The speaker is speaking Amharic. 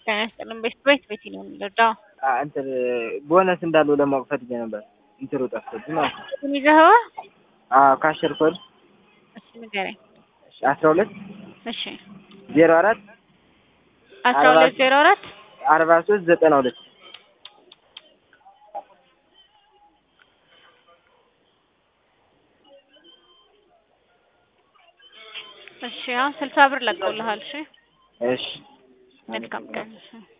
ጤና ይስጥልን። ቤት ነው የሚረዳው። እንትን ቦነስ እንዳለው ለማወቅ ፈልጌ ነበር። እንትሩ ጠፍቶብኝ ማለት ነው። ምን ይዘኸው? ካሸር ኮድ እሺ ንገረኝ። 12 እሺ 04 1204 43 92 እሺ 60 ብር ለቀውልሃል። እሺ እሺ መልካም ቀን።